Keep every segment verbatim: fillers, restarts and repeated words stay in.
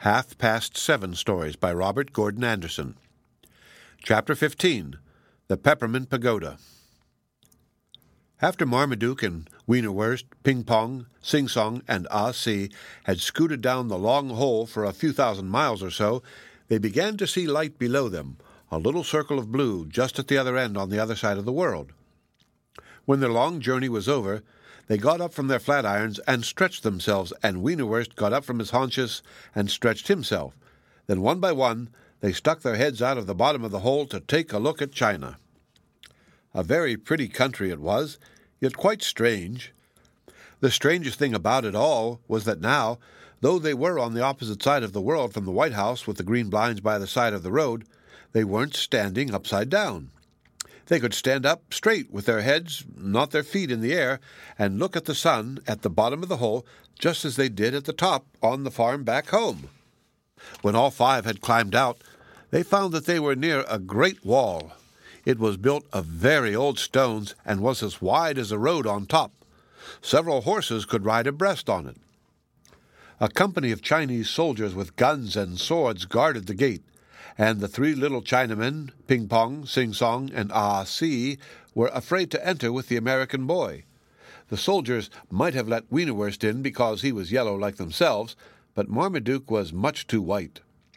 Half Past Seven Stories by Robert Gordon Anderson. Chapter fifteen. The Peppermint Pagoda. After Marmaduke and Wienerwurst, Ping Pong, Sing Song, and Ah See had scooted down the long hole for a few thousand miles or so, they began to see light below them, a little circle of blue just at the other end on the other side of the world. When their long journey was over, they got up from their flat irons and stretched themselves, and Wienerwurst got up from his haunches and stretched himself. Then one by one they stuck their heads out of the bottom of the hole to take a look at China. A very pretty country it was, yet quite strange. The strangest thing about it all was that now, though they were on the opposite side of the world from the White House with the green blinds by the side of the road, they weren't standing upside down. They could stand up straight with their heads, not their feet, in the air, and look at the sun at the bottom of the hole just as they did at the top on the farm back home. When all five had climbed out, they found that they were near a great wall. It was built of very old stones and was as wide as a road on top. Several horses could ride abreast on it. A company of Chinese soldiers with guns and swords guarded the gate, and the three little Chinamen, Ping Pong, Sing Song, and Ah See, were afraid to enter with the American boy. The soldiers might have let Wienerwurst in because he was yellow like themselves, but Marmaduke was much too white.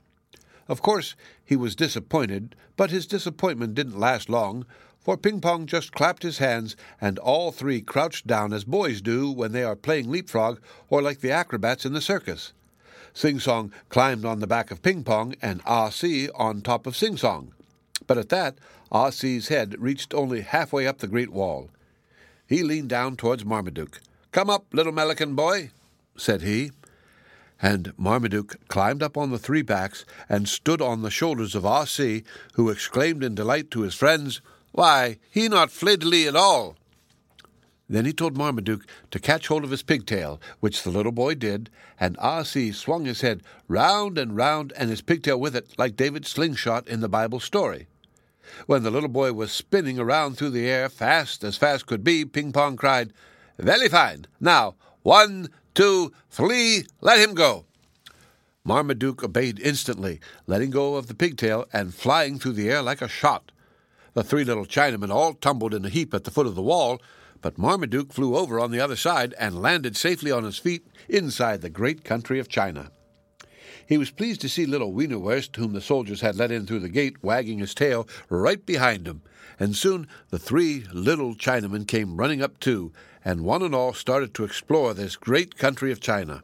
Of course, he was disappointed, but his disappointment didn't last long, for Ping Pong just clapped his hands, and all three crouched down as boys do when they are playing leapfrog or like the acrobats in the circus. Sing Song climbed on the back of Ping Pong and Ah See on top of Sing Song. But at that, Ah See's head reached only halfway up the great wall. He leaned down towards Marmaduke. "Come up, little Melican boy," said he. And Marmaduke climbed up on the three backs and stood on the shoulders of Ah See, who exclaimed in delight to his friends, "Why, he not fledly at all!" Then he told Marmaduke to catch hold of his pigtail, which the little boy did, and Ah See swung his head round and round, and his pigtail with it, like David's slingshot in the Bible story. When the little boy was spinning around through the air, fast as fast could be, Ping Pong cried, "Very fine! Now, one, two, three, let him go!" Marmaduke obeyed instantly, letting go of the pigtail and flying through the air like a shot. The three little Chinamen all tumbled in a heap at the foot of the wall, but Marmaduke flew over on the other side and landed safely on his feet inside the great country of China. He was pleased to see little Wienerwurst, whom the soldiers had let in through the gate, wagging his tail right behind him, and soon the three little Chinamen came running up too, and one and all started to explore this great country of China.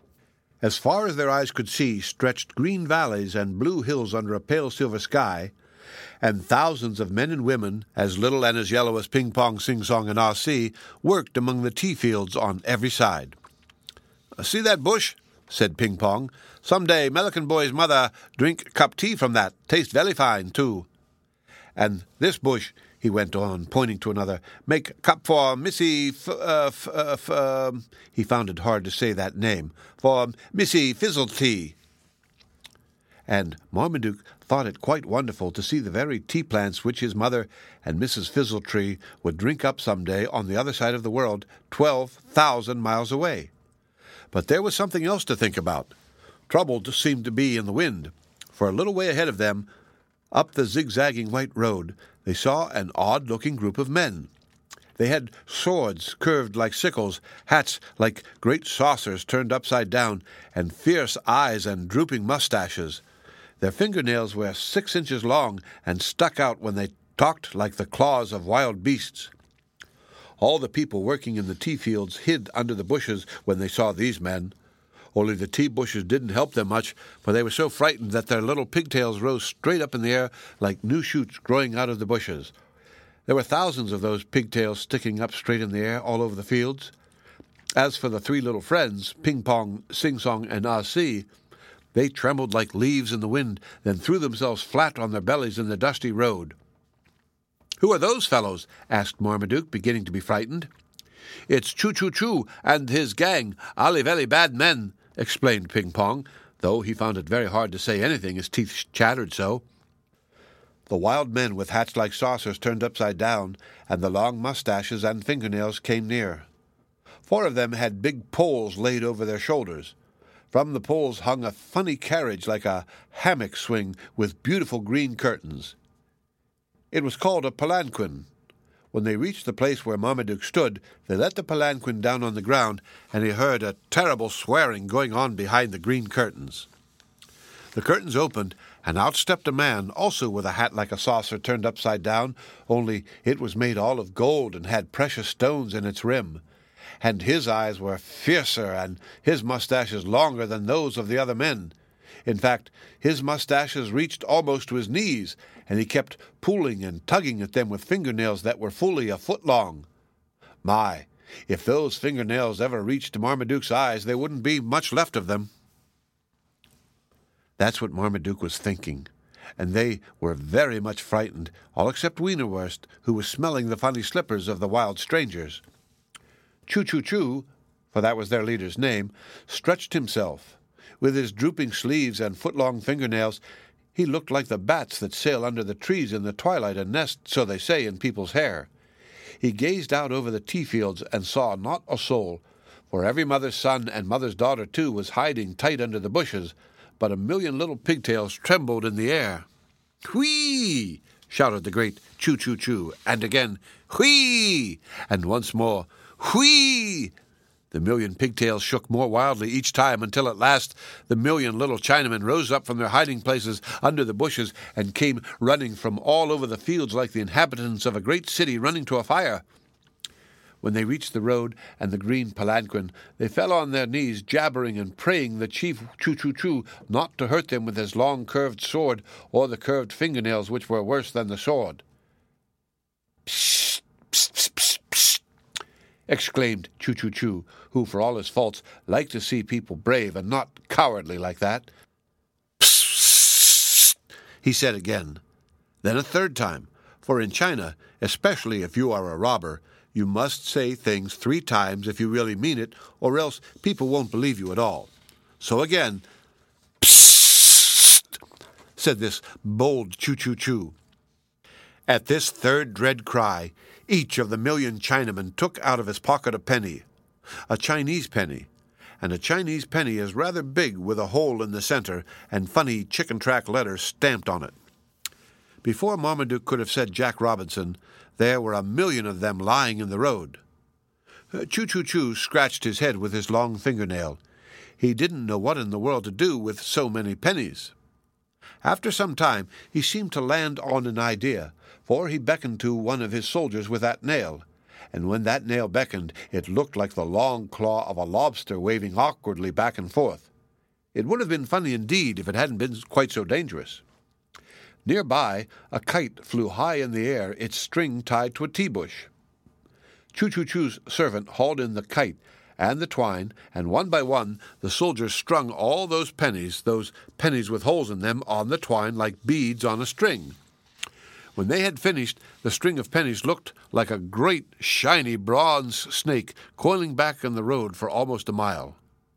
As far as their eyes could see stretched green valleys and blue hills under a pale silver sky, and thousands of men and women, as little and as yellow as Ping Pong, Sing Song, and Ah See, worked among the tea fields on every side. "See that bush?" said Ping Pong. "Some day Melican boy's mother drink cup tea from that. Taste very fine, too. And this bush," he went on, pointing to another, "make cup for Missy F... Uh, f, uh, f uh, he found it hard to say that name. For Missy Fizzletea." And Marmaduke thought it quite wonderful to see the very tea plants which his mother and Missus Fizzletree would drink up some day on the other side of the world, twelve thousand miles away. But there was something else to think about. Trouble seemed to be in the wind, for a little way ahead of them, up the zigzagging white road, they saw an odd-looking group of men. They had swords curved like sickles, hats like great saucers turned upside down, and fierce eyes and drooping mustaches. Their fingernails were six inches long and stuck out when they talked like the claws of wild beasts. All the people working in the tea fields hid under the bushes when they saw these men. Only the tea bushes didn't help them much, for they were so frightened that their little pigtails rose straight up in the air like new shoots growing out of the bushes. There were thousands of those pigtails sticking up straight in the air all over the fields. As for the three little friends, Ping Pong, Sing Song, and Ah See, they trembled like leaves in the wind, then threw themselves flat on their bellies in the dusty road. "Who are those fellows?" asked Marmaduke, beginning to be frightened. "It's Choo Choo Choo and his gang, alle very bad men," explained Ping Pong, though he found it very hard to say anything, his teeth chattered so. The wild men with hats like saucers turned upside down, and the long mustaches and fingernails came near. Four of them had big poles laid over their shoulders. From the poles hung a funny carriage like a hammock swing with beautiful green curtains. It was called a palanquin. When they reached the place where Marmaduke stood, they let the palanquin down on the ground, and he heard a terrible swearing going on behind the green curtains. The curtains opened, and out stepped a man, also with a hat like a saucer turned upside down, only it was made all of gold and had precious stones in its rim. And his eyes were fiercer, and his mustaches longer than those of the other men. In fact, his mustaches reached almost to his knees, and he kept pulling and tugging at them with fingernails that were fully a foot long. My, if those fingernails ever reached to Marmaduke's eyes, there wouldn't be much left of them. That's what Marmaduke was thinking, and they were very much frightened, all except Wienerwurst, who was smelling the funny slippers of the wild strangers. Choo-Choo-Choo, for that was their leader's name, stretched himself. With his drooping sleeves and foot-long fingernails, he looked like the bats that sail under the trees in the twilight and nest, so they say, in people's hair. He gazed out over the tea-fields and saw not a soul, for every mother's son and mother's daughter, too, was hiding tight under the bushes, but a million little pigtails trembled in the air. "Whee!" shouted the great Choo-Choo-Choo, and again, "Whee!" and once more, "Whee!" The million pigtails shook more wildly each time, until at last the million little Chinamen rose up from their hiding places under the bushes and came running from all over the fields like the inhabitants of a great city running to a fire. When they reached the road and the green palanquin, they fell on their knees, jabbering and praying the chief Choo-Choo-Choo not to hurt them with his long curved sword or the curved fingernails, which were worse than the sword. "Psst, psst, psst, psst, psst," exclaimed Choo-Choo-Choo, who, for all his faults, liked to see people brave and not cowardly like that. "Psst," he said again. Then a third time, for in China, especially if you are a robber, you must say things three times if you really mean it, or else people won't believe you at all. So again, "Psst," said this bold Choo-Choo-Choo. At this third dread cry, each of the million Chinamen took out of his pocket a penny, a Chinese penny, and a Chinese penny is rather big with a hole in the center and funny chicken-track letters stamped on it. Before Marmaduke could have said Jack Robinson, there were a million of them lying in the road. Choo-Choo-Choo scratched his head with his long fingernail. He didn't know what in the world to do with so many pennies. After some time, he seemed to land on an idea, for he beckoned to one of his soldiers with that nail, and when that nail beckoned, it looked like the long claw of a lobster waving awkwardly back and forth. It would have been funny indeed if it hadn't been quite so dangerous. Nearby, a kite flew high in the air, its string tied to a tea-bush. Choo-Choo-Choo's servant hauled in the kite and the twine, and one by one the soldiers strung all those pennies, those pennies with holes in them, on the twine like beads on a string. When they had finished, the string of pennies looked like a great, shiny bronze snake coiling back in the road for almost a mile.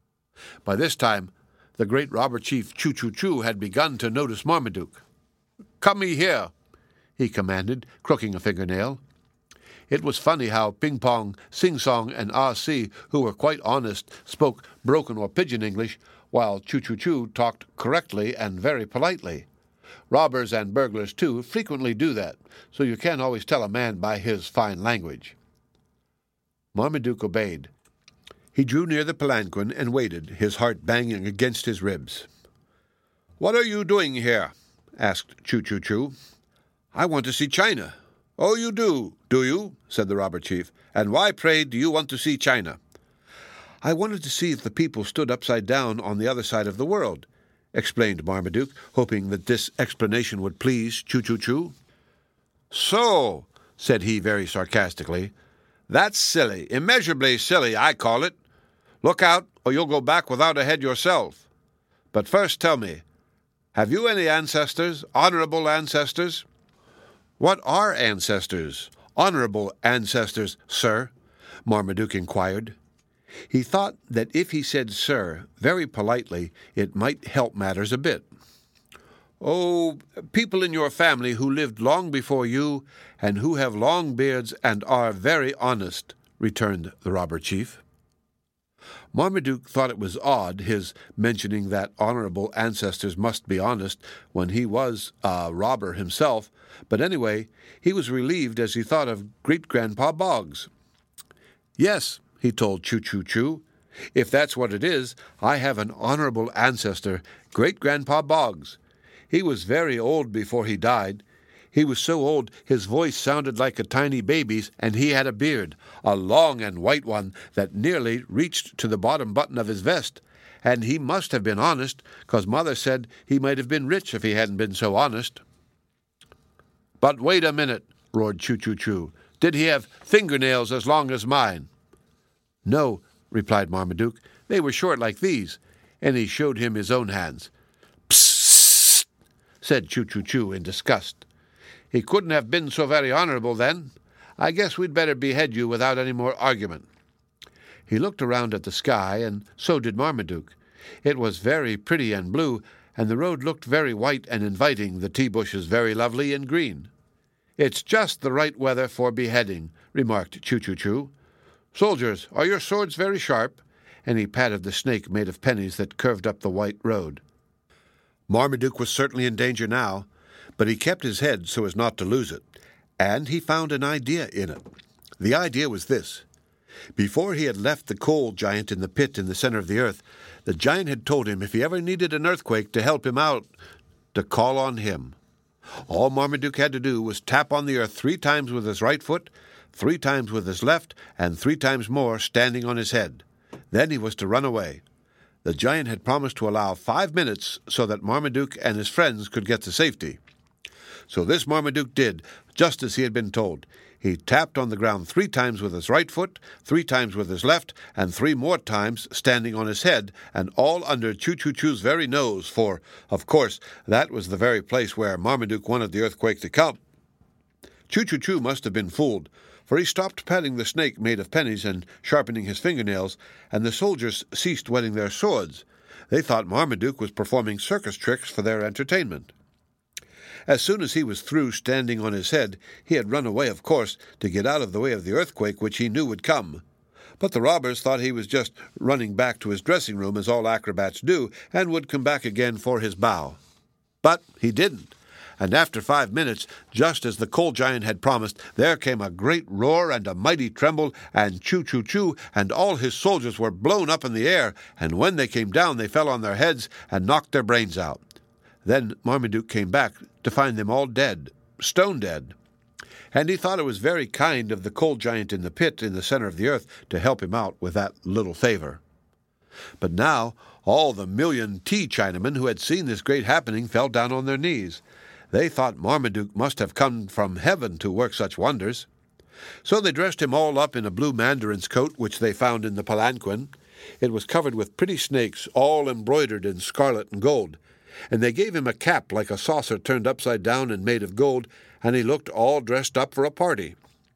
By this time, the great robber chief Choo-Choo-Choo had begun to notice Marmaduke. "Come ye here," he commanded, crooking a fingernail. It was funny how Ping Pong, Sing Song, and Ah See, who were quite honest, spoke broken or pidgin English, while Choo-Choo-Choo talked correctly and very politely. Robbers and burglars, too, frequently do that, so you can't always tell a man by his fine language. Marmaduke obeyed. He drew near the palanquin and waited, his heart banging against his ribs. "What are you doing here?" asked Choo-Choo-Choo. "I want to see China." "Oh, you do, do you?" said the robber chief. "And why, pray, do you want to see China?" "I wanted to see if the people stood upside down on the other side of the world," explained Marmaduke, hoping that this explanation would please Choo-Choo-Choo. "So," said he very sarcastically, "that's silly, immeasurably silly, I call it. Look out, or you'll go back without a head yourself. But first tell me, have you any ancestors, honorable ancestors?" "What are ancestors, honorable ancestors, sir?" Marmaduke inquired. He thought that if he said sir very politely, it might help matters a bit. "Oh, people in your family who lived long before you, and who have long beards and are very honest," returned the robber chief. Marmaduke thought it was odd, his mentioning that honorable ancestors must be honest when he was a robber himself, but anyway, he was relieved as he thought of Great-Grandpa Boggs. "Yes," he told Choo Choo Choo, "if that's what it is, I have an honorable ancestor, Great-Grandpa Boggs. He was very old before he died. He was so old his voice sounded like a tiny baby's, and he had a beard, a long and white one that nearly reached to the bottom button of his vest. And he must have been honest, 'cause Mother said he might have been rich if he hadn't been so honest." "But wait a minute," roared Choo Choo Choo. "Did he have fingernails as long as mine?" "No," replied Marmaduke. "They were short like these," and he showed him his own hands. "Psst!" said Choo Choo Choo in disgust. "He couldn't have been so very honorable, then. I guess we'd better behead you without any more argument." He looked around at the sky, and so did Marmaduke. It was very pretty and blue, and the road looked very white and inviting, the tea bushes very lovely and green. "It's just the right weather for beheading," remarked Choo Choo Choo. "Soldiers, are your swords very sharp?" And he patted the snake made of pennies that curved up the white road. Marmaduke was certainly in danger now, but he kept his head so as not to lose it, and he found an idea in it. The idea was this. Before he had left the coal giant in the pit in the center of the earth, the giant had told him if he ever needed an earthquake to help him out, to call on him. All Marmaduke had to do was tap on the earth three times with his right foot, three times with his left, and three times more standing on his head. Then he was to run away. The giant had promised to allow five minutes so that Marmaduke and his friends could get to safety. So this Marmaduke did, just as he had been told. He tapped on the ground three times with his right foot, three times with his left, and three more times standing on his head, and all under Choo Choo Choo's very nose, for, of course, that was the very place where Marmaduke wanted the earthquake to come. Choo Choo Choo must have been fooled, for he stopped patting the snake made of pennies and sharpening his fingernails, and the soldiers ceased whetting their swords. They thought Marmaduke was performing circus tricks for their entertainment. As soon as he was through standing on his head, he had run away, of course, to get out of the way of the earthquake which he knew would come. But the robbers thought he was just running back to his dressing room, as all acrobats do, and would come back again for his bow. But he didn't, and after five minutes, just as the coal giant had promised, there came a great roar and a mighty tremble, and Choo Choo Choo and all his soldiers were blown up in the air, and when they came down they fell on their heads and knocked their brains out. Then Marmaduke came back to find them all dead, stone dead. And he thought it was very kind of the coal giant in the pit in the center of the earth to help him out with that little favor. But now all the million tea Chinamen who had seen this great happening fell down on their knees. They thought Marmaduke must have come from heaven to work such wonders. So they dressed him all up in a blue mandarin's coat which they found in the palanquin. It was covered with pretty snakes, all embroidered in scarlet and gold. And they gave him a cap like a saucer turned upside down and made of gold, and he looked all dressed up for a party.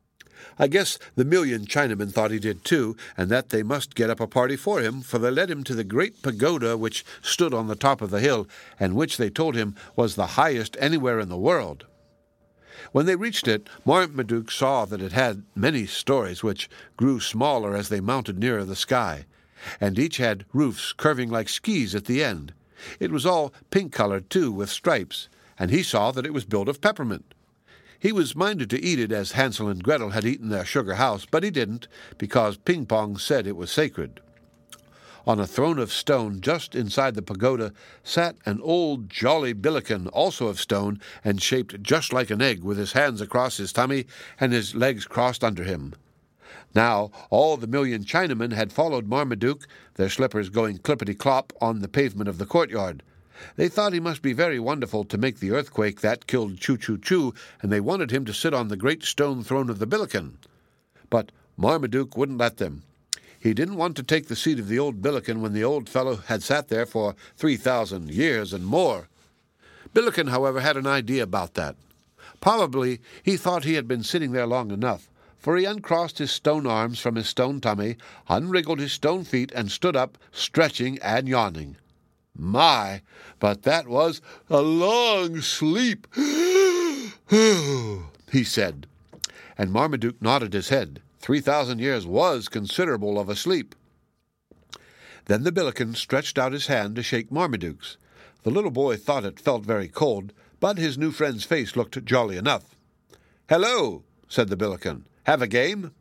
I guess the million Chinamen thought he did too, and that they must get up a party for him, for they led him to the great pagoda which stood on the top of the hill, and which they told him was the highest anywhere in the world. When they reached it, Marmaduke saw that it had many stories, which grew smaller as they mounted nearer the sky, and each had roofs curving like skis at the end. It was all pink-colored, too, with stripes, and he saw that it was built of peppermint. He was minded to eat it as Hansel and Gretel had eaten their sugar house, but he didn't, because Ping Pong said it was sacred. On a throne of stone just inside the pagoda sat an old jolly Billiken, also of stone, and shaped just like an egg, with his hands across his tummy and his legs crossed under him. Now all the million Chinamen had followed Marmaduke, their slippers going clippity-clop on the pavement of the courtyard. They thought he must be very wonderful to make the earthquake that killed Choo Choo Choo, and they wanted him to sit on the great stone throne of the Billiken. But Marmaduke wouldn't let them. He didn't want to take the seat of the old Billiken when the old fellow had sat there for three thousand years and more. Billiken, however, had an idea about that. Probably he thought he had been sitting there long enough, for he uncrossed his stone arms from his stone tummy, unwriggled his stone feet, and stood up, stretching and yawning. My, but that was a long sleep, he said. And Marmaduke nodded his head. Three thousand years was considerable of a sleep. Then the Billiken stretched out his hand to shake Marmaduke's. The little boy thought it felt very cold, but his new friend's face looked jolly enough. "Hello," said the Billiken. "Have a game?"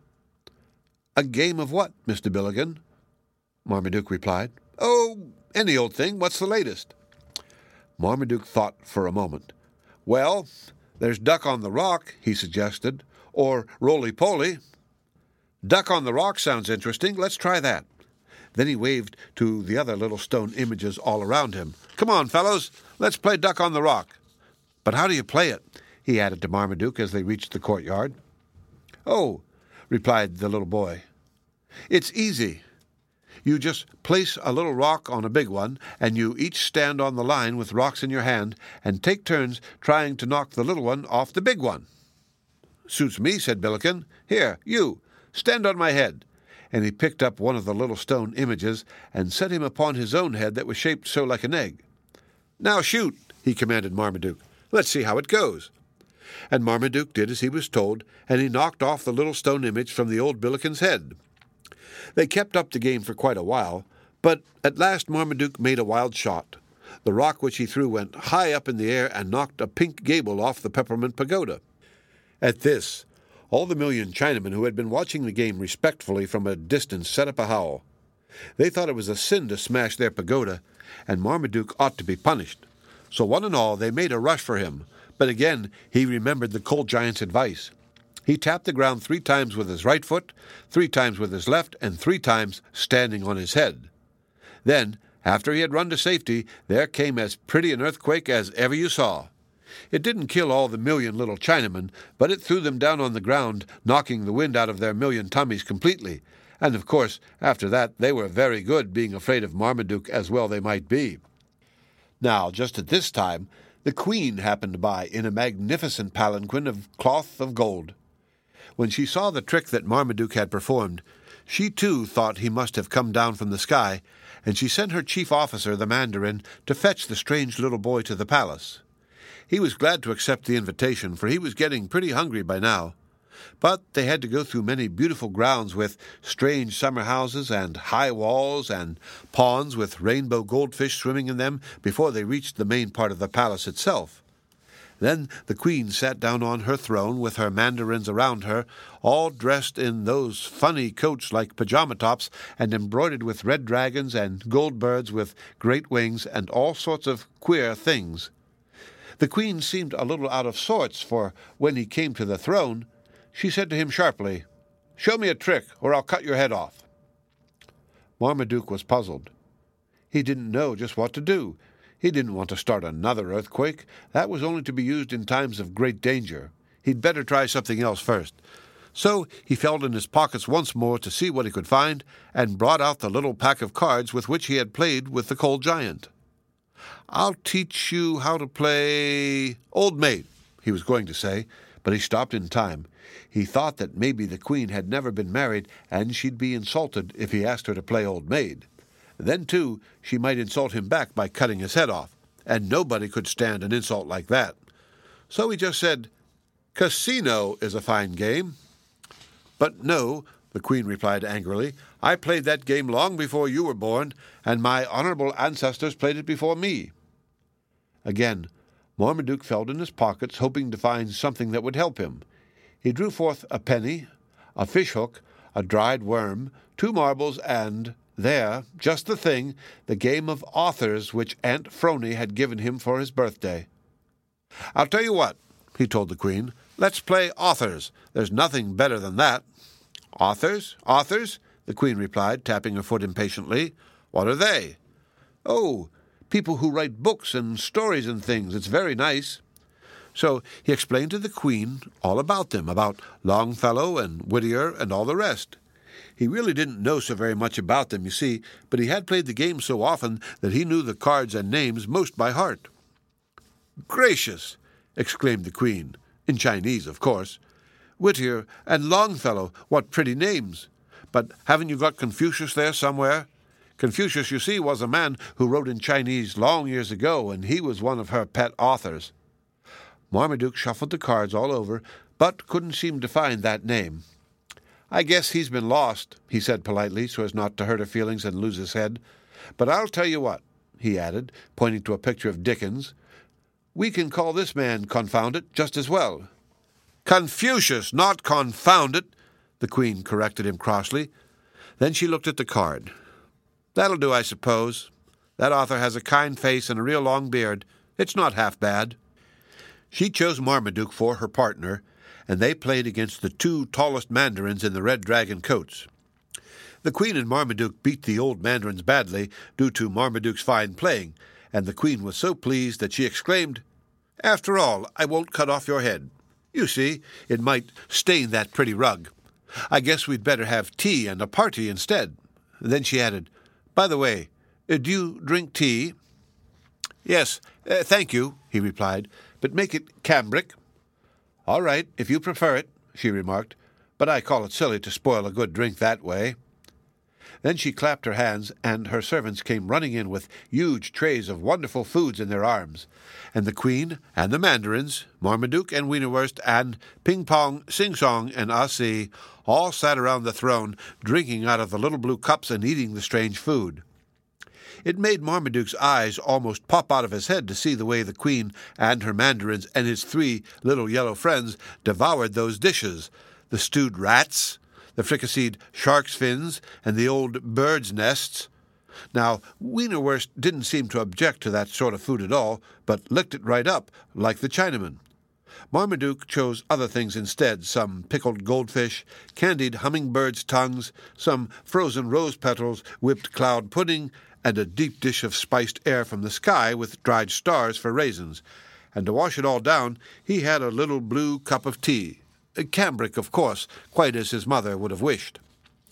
"A game of what, Mister Billiken?" Marmaduke replied. "Oh, any old thing. What's the latest?" Marmaduke thought for a moment. "Well, there's Duck on the Rock," he suggested, "or Roly-Poly." "Duck on the Rock sounds interesting. Let's try that." Then he waved to the other little stone images all around him. "Come on, fellows, let's play Duck on the Rock." "But how do you play it?" he added to Marmaduke as they reached the courtyard. "Oh," replied the little boy, "it's easy. You just place a little rock on a big one, and you each stand on the line with rocks in your hand and take turns trying to knock the little one off the big one." "Suits me," said Billiken. "Here, you, stand on my head." And he picked up one of the little stone images and set him upon his own head that was shaped so like an egg. "Now shoot," he commanded Marmaduke. "Let's see how it goes." And Marmaduke did as he was told, and he knocked off the little stone image from the old Billiken's head. They kept up the game for quite a while, but at last Marmaduke made a wild shot. The rock which he threw went high up in the air and knocked a pink gable off the Peppermint Pagoda. At this, all the million Chinamen who had been watching the game respectfully from a distance set up a howl. They thought it was a sin to smash their pagoda, and Marmaduke ought to be punished. So one and all they made a rush for him, but again he remembered the Cold Giant's advice. He tapped the ground three times with his right foot, three times with his left, and three times standing on his head. Then, after he had run to safety, there came as pretty an earthquake as ever you saw. It didn't kill all the million little Chinamen, but it threw them down on the ground, knocking the wind out of their million tummies completely. And, of course, after that they were very good, being afraid of Marmaduke as well they might be. Now, just at this time, the Queen happened by in a magnificent palanquin of cloth of gold. When she saw the trick that Marmaduke had performed, she too thought he must have come down from the sky, and she sent her chief officer, the Mandarin, to fetch the strange little boy to the palace. He was glad to accept the invitation, for he was getting pretty hungry by now. But they had to go through many beautiful grounds with strange summer houses and high walls and ponds with rainbow goldfish swimming in them before they reached the main part of the palace itself. Then the Queen sat down on her throne with her mandarins around her, all dressed in those funny coats like pajama tops and embroidered with red dragons and gold birds with great wings and all sorts of queer things. The Queen seemed a little out of sorts, for when he came to the throne, she said to him sharply, "Show me a trick, or I'll cut your head off." Marmaduke was puzzled. He didn't know just what to do. He didn't want to start another earthquake. That was only to be used in times of great danger. He'd better try something else first. So he felt in his pockets once more to see what he could find, and brought out the little pack of cards with which he had played with the Cold Giant. "I'll teach you how to play Old Maid," he was going to say, but he stopped in time. He thought that maybe the Queen had never been married, and she'd be insulted if he asked her to play Old Maid. Then, too, she might insult him back by cutting his head off, and nobody could stand an insult like that. So he just said, "Casino is a fine game." "But no," the Queen replied angrily, "I played that game long before you were born, and my honorable ancestors played it before me." Again, Marmaduke felt in his pockets, hoping to find something that would help him. He drew forth a penny, a fish-hook, a dried worm, two marbles, and there, just the thing, the game of authors which Aunt Phroney had given him for his birthday. "I'll tell you what," he told the Queen, "let's play authors. There's nothing better than that." "Authors? Authors?" the Queen replied, tapping her foot impatiently. "What are they?" "Oh, people who write books and stories and things. It's very nice." So he explained to the Queen all about them, about Longfellow and Whittier and all the rest. He really didn't know so very much about them, you see, but he had played the game so often that he knew the cards and names most by heart. "Gracious!" exclaimed the Queen, in Chinese, of course. "Whittier and Longfellow, what pretty names! But haven't you got Confucius there somewhere? Confucius, you see, was a man who wrote in Chinese long years ago, and he was one of her pet authors." Marmaduke shuffled the cards all over, but couldn't seem to find that name. "I guess he's been lost," he said politely, so as not to hurt her feelings and lose his head. But I'll tell you what," he added, pointing to a picture of Dickens, "we can call this man Confounded just as well." "Confucius, not Confounded," the Queen corrected him crossly. Then she looked at the card. "That'll do, I suppose. That author has a kind face and a real long beard. It's not half bad." She chose Marmaduke for her partner, and they played against the two tallest mandarins in the red dragon coats. The Queen and Marmaduke beat the old mandarins badly due to Marmaduke's fine playing, and the Queen was so pleased that she exclaimed, "After all, I won't cut off your head. You see, it might stain that pretty rug. I guess we'd better have tea and a party instead." Then she added, "By the way, uh, do you drink tea?" "Yes, uh, thank you," he replied, "but make it cambric." "All right, if you prefer it," she remarked, "but I call it silly to spoil a good drink that way." Then she clapped her hands, and her servants came running in with huge trays of wonderful foods in their arms, and the Queen and the mandarins, Marmaduke and Wienerwurst, and Ping Pong, Sing Song, and Ah Si, all sat around the throne, drinking out of the little blue cups and eating the strange food. It made Marmaduke's eyes almost pop out of his head to see the way the Queen and her mandarins and his three little yellow friends devoured those dishes, the stewed rats, the fricasseed shark's fins, and the old birds' nests. Now, Wienerwurst didn't seem to object to that sort of food at all, but licked it right up, like the Chinaman. Marmaduke chose other things instead, some pickled goldfish, candied hummingbirds' tongues, some frozen rose petals, whipped cloud pudding, and a deep dish of spiced air from the sky with dried stars for raisins. And to wash it all down, he had a little blue cup of tea. Cambric, of course, quite as his mother would have wished.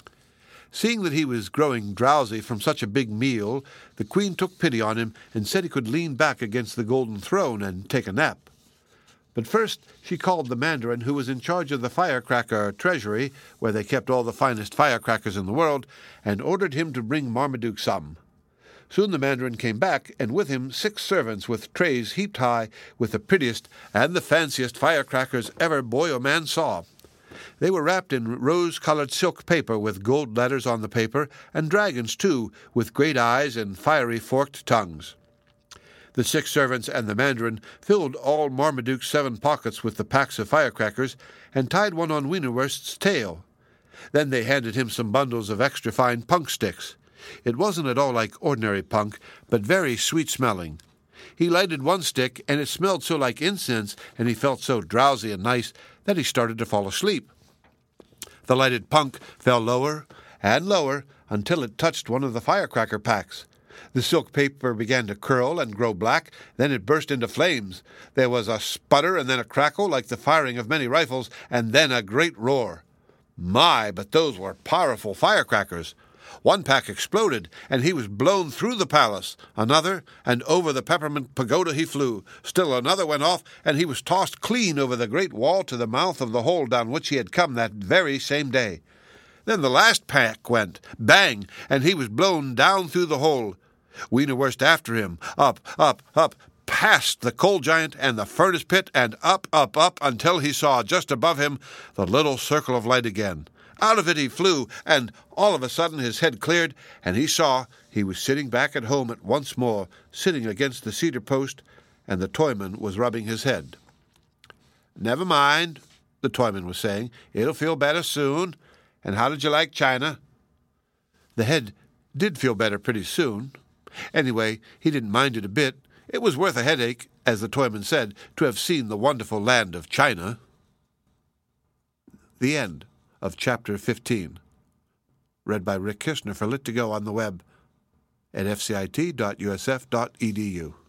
Seeing that he was growing drowsy from such a big meal, the Queen took pity on him and said he could lean back against the golden throne and take a nap. But first she called the mandarin who was in charge of the firecracker treasury, where they kept all the finest firecrackers in the world, and ordered him to bring Marmaduke some. Soon the mandarin came back, and with him six servants with trays heaped high with the prettiest and the fanciest firecrackers ever boy or man saw. They were wrapped in rose-colored silk paper with gold letters on the paper, and dragons, too, with great eyes and fiery forked tongues. The six servants and the mandarin filled all Marmaduke's seven pockets with the packs of firecrackers, and tied one on Wienerwurst's tail. Then they handed him some bundles of extra-fine punk sticks. It wasn't at all like ordinary punk, but very sweet-smelling. He lighted one stick, and it smelled so like incense, and he felt so drowsy and nice that he started to fall asleep. The lighted punk fell lower and lower until it touched one of the firecracker packs. The silk paper began to curl and grow black, then it burst into flames. There was a sputter and then a crackle like the firing of many rifles, and then a great roar. My, but those were powerful firecrackers! One pack exploded, and he was blown through the palace. Another, and over the peppermint pagoda he flew. Still another went off, and he was tossed clean over the great wall to the mouth of the hole down which he had come that very same day. Then the last pack went, bang, and he was blown down through the hole. Wienerwurst after him, up, up, up, past the coal giant and the furnace pit, and up, up, up, until he saw just above him the little circle of light again. Out of it he flew, and all of a sudden his head cleared, and he saw he was sitting back at home at once more, sitting against the cedar post, and the toyman was rubbing his head. "Never mind," the toyman was saying. "It'll feel better soon. And how did you like China?" The head did feel better pretty soon. Anyway, he didn't mind it a bit. It was worth a headache, as the toyman said, to have seen the wonderful land of China. The end of Chapter fifteen. Read by Rick Kishner for Lit to Go on the web at f c i t dot u s f dot e d u.